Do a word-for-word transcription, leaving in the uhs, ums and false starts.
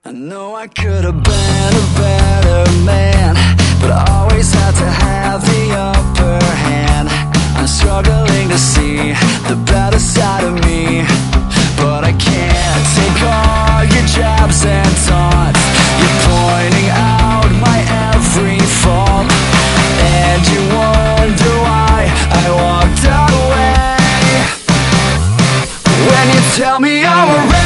I know I could have been a better man, but I always had to have the upper hand. I'm struggling to see the better side of me, but I can't take all your jabs and taunts. You're pointing out my every fault, and you wonder why I walked away. When you tell me I'm a